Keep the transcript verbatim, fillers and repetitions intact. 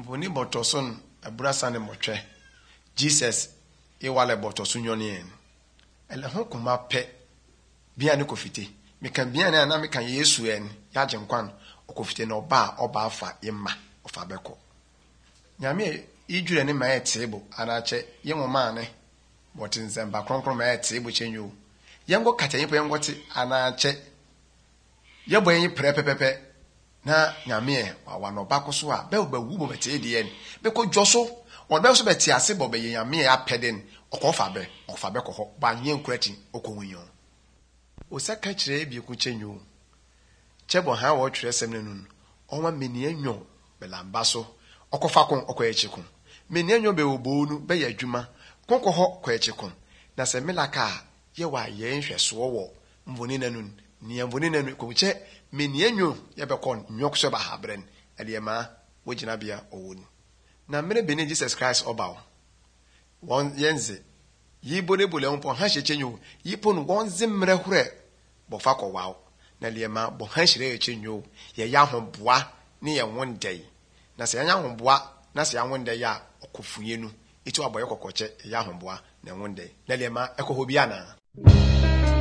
Boni botoson abrasa ne motwe. Jesus e wale botoson yonien. Ele ho kuma pe bia ne kofite. Me kan bia ne na me kan Yesu en ya genkwan okofite no ba oba afa yemma ofa beko. Nyame ijure ne ma etebo anache yenwoma ne botin zemba kronkron ma etebo chenyo. Yengo katanyi po yengo ti anache yebo yin prepepepe na nyame wa no ba koso a be ba wu bo bete die ni be ko dwoso won be so bete ase bo be nyame apeden okofa be ofa be ko ho ba yen kurati okonwunyo o saka kire bi ku chenyo chebo ha wo twere sem nenun onwa meni anwo be lamba so okofa kon okoyechikun meni anwo be obonu be ya adwuma konko ho koyechikun na se melaka ye wa ye nhweso wo mvoni nanun ni mvoni nanu ko che meni anwo ye be kon nwokso ba habren eliema wogina bia owoni na mere bene Jesus Christ obawo won yenze yibone bole onpo ha hye yipo no won zimre hore bofa ko wawo na liema bo ha hire chenyo ye ya hoboa ne ye wondai na se anya hoboa na se awondai ya okofuyenu itu aboye kokoche ya hoboa na wondai na liema ekohobia na